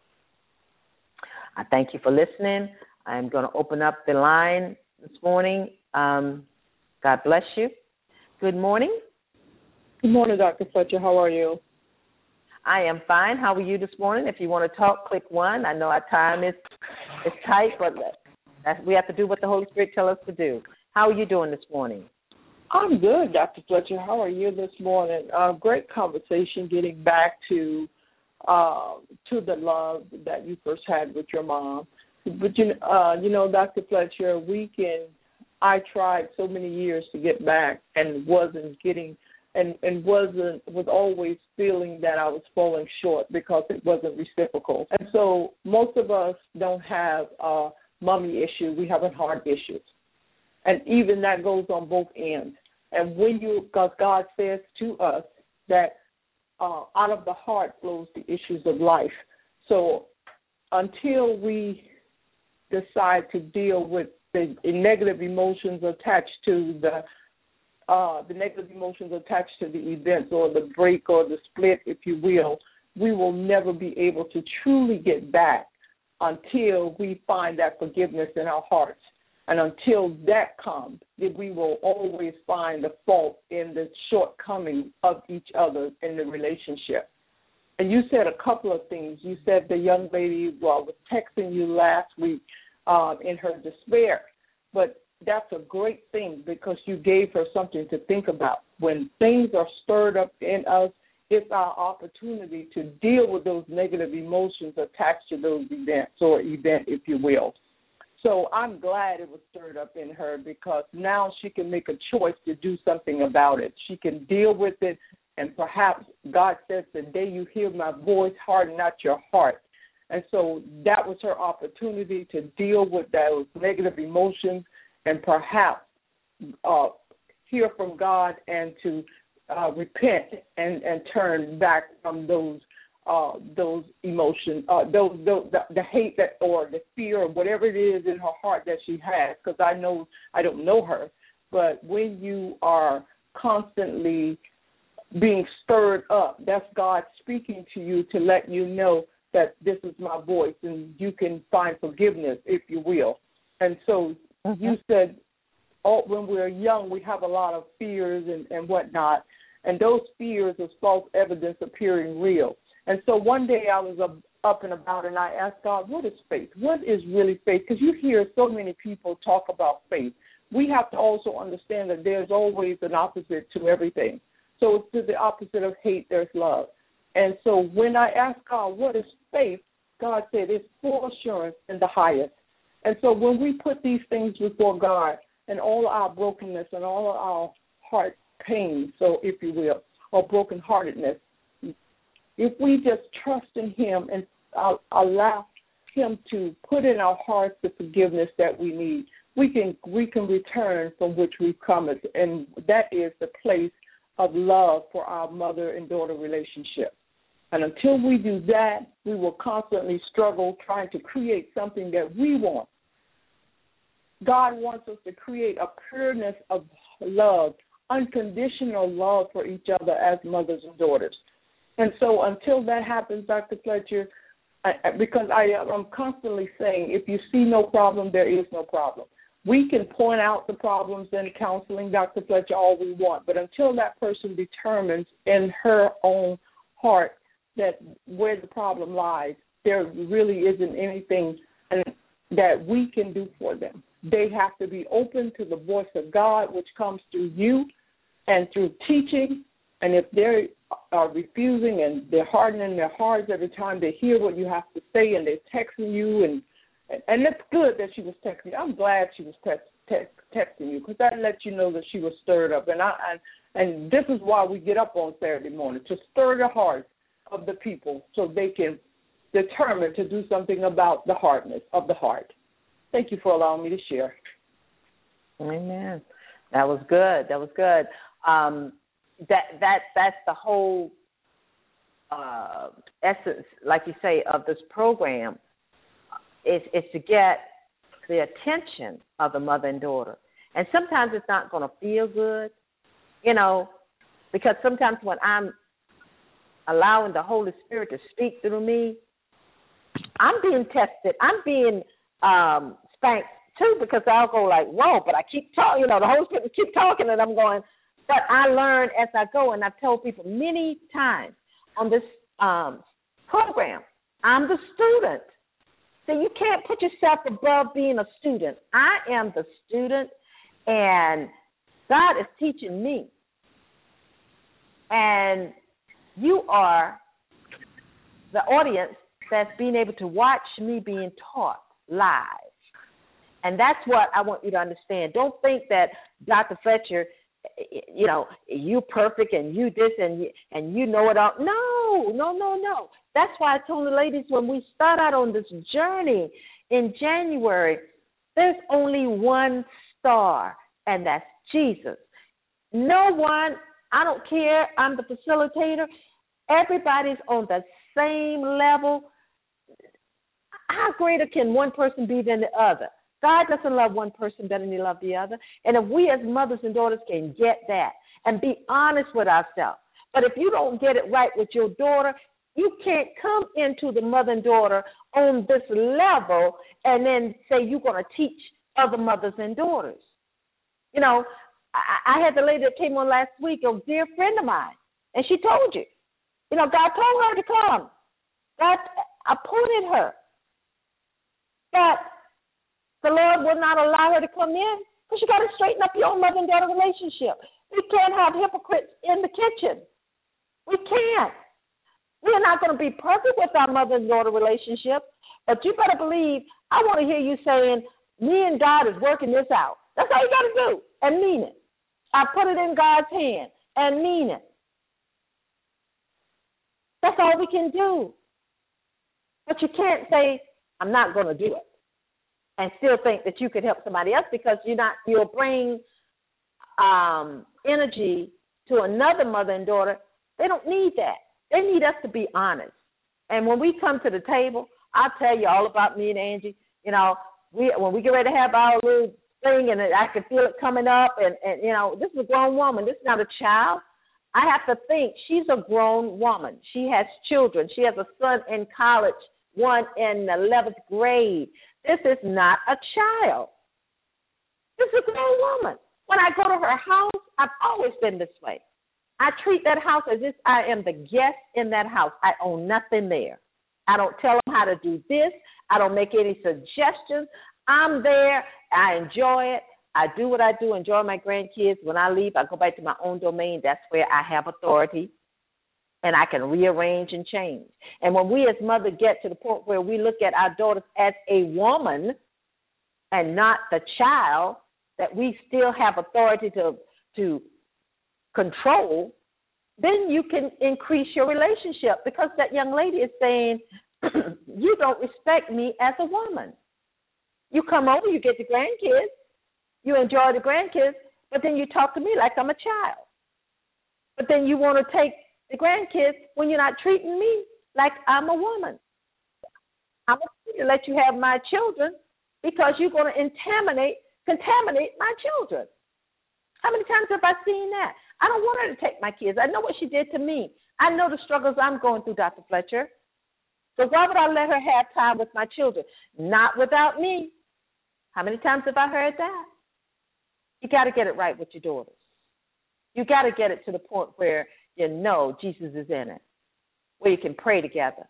I thank you for listening. I'm going to open up the line this morning. God bless you. Good morning. Good morning, Dr. Fletcher. How are you? I am fine. How are you this morning? If you want to talk, click 1. I know our time is tight, but we have to do what the Holy Spirit tells us to do. How are you doing this morning? I'm good, Dr. Fletcher. How are you this morning? Great conversation, getting back to the love that you first had with your mom. But, you know, Dr. Fletcher, we can I tried so many years to get back and wasn't getting and was always feeling that I was falling short because it wasn't reciprocal. And so most of us don't have a mommy issue. We have a heart issue. And even that goes on both ends. And because God says to us that out of the heart flows the issues of life. So until we decide to deal with the negative emotions attached to the negative emotions attached to the events or the break or the split, if you will, we will never be able to truly get back until we find that forgiveness in our hearts. And until that comes, then we will always find the fault in the shortcomings of each other in the relationship. And you said a couple of things. You said the young lady was texting you last week in her despair. But that's a great thing because you gave her something to think about. When things are stirred up in us, it's our opportunity to deal with those negative emotions attached to those events or event, if you will. So I'm glad it was stirred up in her because now she can make a choice to do something about it. She can deal with it, and perhaps God says, the day you hear my voice, harden not your heart. And so that was her opportunity to deal with those negative emotions and perhaps hear from God and to repent and turn back from those emotions, the hate that or the fear or whatever it is in her heart that she has. Because I don't know her, but when you are constantly being stirred up, that's God speaking to you to let you know that this is my voice, and you can find forgiveness, if you will. And so you said, when we're young, we have a lot of fears and whatnot, and those fears is false evidence appearing real. And so one day I was up and about, and I asked God, what is faith? What is really faith? Because you hear so many people talk about faith. We have to also understand that there's always an opposite to everything. So it's to the opposite of hate, there's love. And so when I asked God, what is faith, God said, it's full assurance in the highest. And so when we put these things before God and all our brokenness and all of our heart pain, so if you will, or brokenheartedness, if we just trust in him and allow him to put in our hearts the forgiveness that we need, we can return from which we've come, and that is the place of love for our mother and daughter relationship. And until we do that, we will constantly struggle trying to create something that we want. God wants us to create a pureness of love, unconditional love for each other as mothers and daughters. And so until that happens, Dr. Fletcher, because I'm constantly saying, if you see no problem, there is no problem. We can point out the problems in counseling, Dr. Fletcher, all we want, but until that person determines in her own heart that where the problem lies, there really isn't anything that we can do for them. They have to be open to the voice of God, which comes through you and through teaching. And if they are refusing and they're hardening their hearts every time they hear what you have to say and they're texting you, and it's good that she was texting you. I'm glad she was texting you because that lets you know that she was stirred up. And this is why we get up on Saturday morning, to stir the hearts of the people so they can determine to do something about the hardness of the heart. Thank you for allowing me to share. Amen. That was good. That was good. That's the whole essence, like you say, of this program. Is to get the attention of the mother and daughter. And sometimes it's not going to feel good, because sometimes when I'm allowing the Holy Spirit to speak through me, I'm being tested. I'm being spanked too, because I'll go like, whoa, but I keep talking, the Holy Spirit keep talking, and I'm going, but I learn as I go, and I've told people many times on this program, I'm the student. So you can't put yourself above being a student. I am the student, and God is teaching me. And you are the audience that's being able to watch me being taught live. And that's what I want you to understand. Don't think that Dr. Fletcher, you know, you perfect and you this and you know it all. No. That's why I told the ladies when we start out on this journey in January, there's only one star, and that's Jesus. No one, I don't care, I'm the facilitator. Everybody's on the same level. How greater can one person be than the other? God doesn't love one person better than he loves the other. And if we as mothers and daughters can get that and be honest with ourselves, but if you don't get it right with your daughter, you can't come into the mother and daughter on this level and then say you're going to teach other mothers and daughters. You know, I had the lady that came on last week, a dear friend of mine, and she told you, you know, God told her to come. God appointed her. But the Lord will not allow her to come in because you got to straighten up your own mother and daughter relationship. We can't have hypocrites in the kitchen. We can't. We're not going to be perfect with our mother and daughter relationship, but you better believe I want to hear you saying, me and God is working this out. That's all you got to do, and mean it. I put it in God's hand and mean it. That's all we can do. But you can't say, I'm not going to do it, and still think that you could help somebody else because you'll bring energy to another mother and daughter. They don't need that. They need us to be honest. And when we come to the table, I'll tell you all about me and Angie. You know, when we get ready to have our little thing and I can feel it coming up, and you know, this is a grown woman. This is not a child. I have to think she's a grown woman. She has children. She has a son in college, one in the 11th grade. This is not a child. This is a grown woman. When I go to her house, I've always been this way. I treat that house as if I am the guest in that house. I own nothing there. I don't tell them how to do this. I don't make any suggestions. I'm there. I enjoy it. I do what I do, enjoy my grandkids. When I leave, I go back to my own domain. That's where I have authority, and I can rearrange and change. And when we as mothers get to the point where we look at our daughters as a woman and not the child, that we still have authority to control, then you can increase your relationship because that young lady is saying, you don't respect me as a woman. You come over, you get the grandkids, you enjoy the grandkids, but then you talk to me like I'm a child. But then you want to take the grandkids when you're not treating me like I'm a woman. I'm going to let you have my children because you're going to contaminate my children. How many times have I seen that? I don't want her to take my kids. I know what she did to me. I know the struggles I'm going through, Dr. Fletcher. So why would I let her have time with my children? Not without me. How many times have I heard that? You got to get it right with your daughters. You got to get it to the point where you know Jesus is in it, where you can pray together.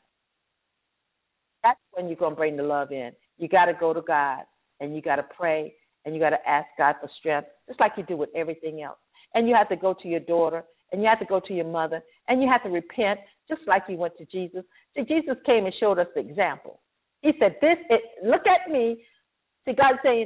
That's when you're going to bring the love in. You got to go to God, and you got to pray, and you got to ask God for strength, just like you do with everything else. And you have to go to your daughter, and you have to go to your mother, and you have to repent, just like you went to Jesus. See, Jesus came and showed us the example. He said, look at me. See, God's saying,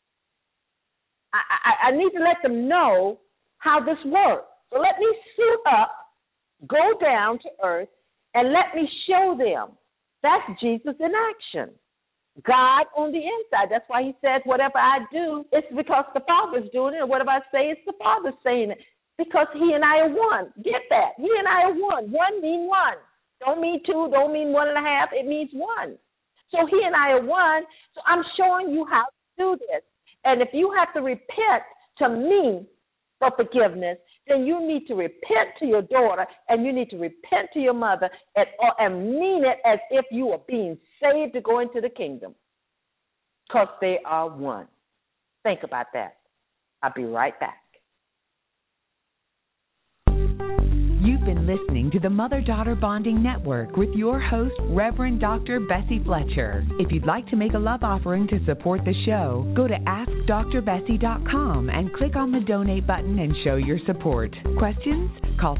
I need to let them know how this works. So let me suit up, go down to earth, and let me show them. That's Jesus in action. God on the inside. That's why he said, whatever I do, it's because the Father's doing it. And whatever I say, it's the Father's saying it. Because he and I are one. Get that? He and I are one. One mean one. Don't mean two. Don't mean 1.5. It means one. So he and I are one. So I'm showing you how to do this. And if you have to repent to me for forgiveness, then you need to repent to your daughter and you need to repent to your mother and mean it as if you are being saved to go into the kingdom, because they are one. Think about that. I'll be right back. You've been listening to the Mother-Daughter Bonding Network with your host, Reverend Dr. Bessie Fletcher. If you'd like to make a love offering to support the show, go to AskDrBessie.com and click on the donate button and show your support. Questions? Call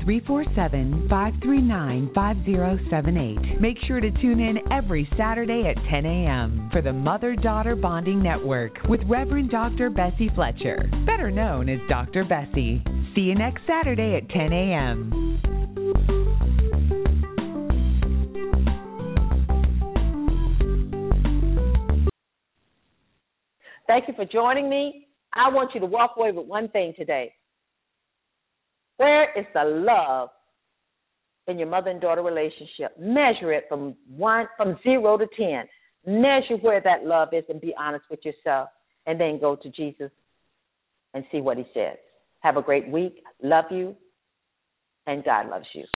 347-539-5078. Make sure to tune in every Saturday at 10 a.m. for the Mother-Daughter Bonding Network with Reverend Dr. Bessie Fletcher, better known as Dr. Bessie. See you next Saturday at 10 a.m. Thank you for joining me. I want you to walk away with one thing today. Where is the love in your mother and daughter relationship? Measure it from 0 to 10. Measure where that love is and be honest with yourself. And then go to Jesus and see what he says. Have a great week. Love you. And God loves you.